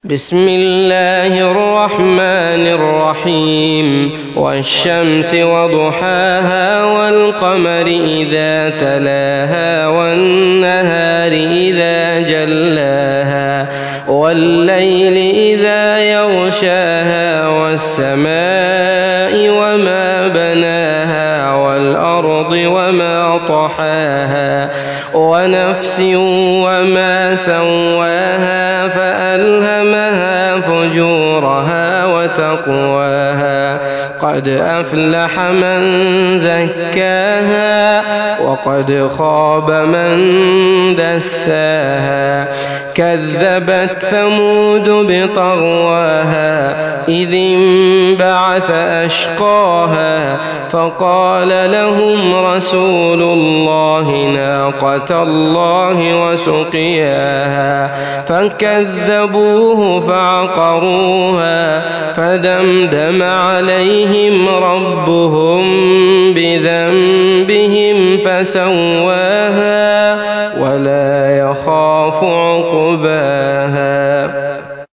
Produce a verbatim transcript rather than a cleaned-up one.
بسم الله الرحمن الرحيم والشمس وضحاها والقمر إذا تلاها والنهار إذا جلاها والليل إذا يغشاها والسماء وما بناها والأرض وما طحاها ونفس وما سواها فألهمها فجورها وتقواها قد أفلح من زكاها وقد خاب من دساها كذبت ثمود بطغواها إذ انبعث أشقاها فقال لهم رسول الله ناقة الله وسقياها فكذبوه فعقروها فدمدم عليهم ربهم بذنبهم فسواها ولا يخاف عقباها.